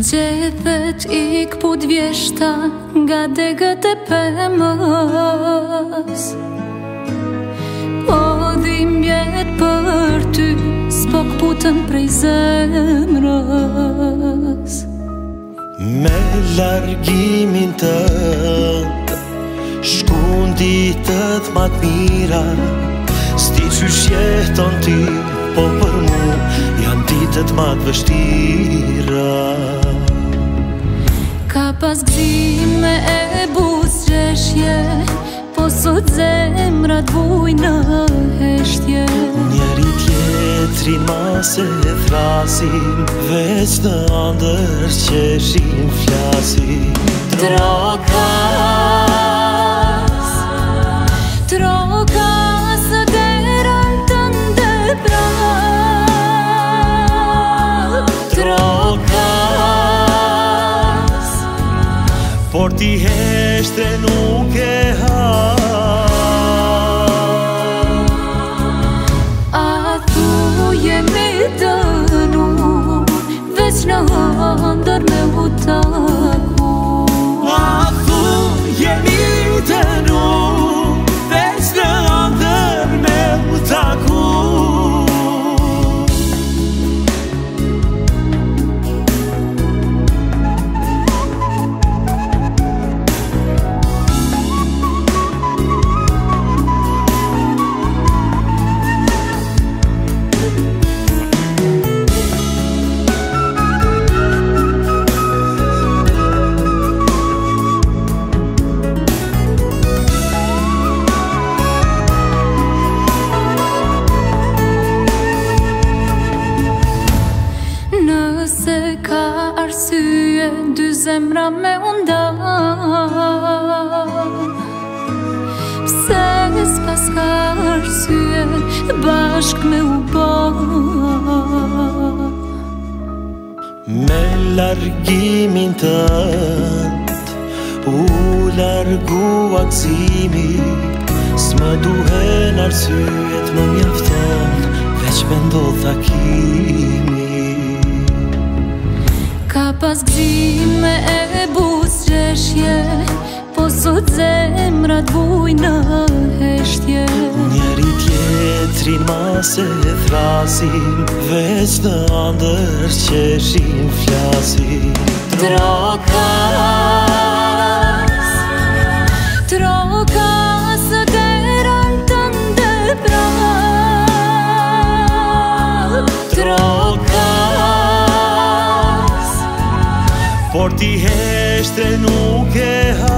Zgjedhet ik pudvjeshta nga degët e pemës. Po dhimbjet për ty s'po kputën prej zemrës. Me largimin tënd shkun ditët ma t'mira. S'di qysh jeton ti, po për mu janë ditët ma t'vështira. Ka pas gzime e buzëqeshje, po sot zemra t'vuj në heshtje. Njeri tjetrin ma se thrasim, veç në andër qeshin flasim. Trokas në derën tënde prap. Trokas, por ti heshte nuk e ha. A thu jemi dënu, veç në ndër me u taku. A thu jemi dënu, veç në ndër me u taku. Nëse ka arsye dy zemra me unda, pse s'pas ka arsye bashk me u ba. Me largimin tënd u largua gëzimi. S'më duhen arsyet, më mjafton veç me ndodh takimi. Ka pas gzime e buzëqeshje, po sot zemra t'vuj në heshtje. Njeri tjetrin ma se thrasim, veç në andër qeshin flasim. Trokas në derën tënde prap. Trokas, por ti heshte nuk e ha.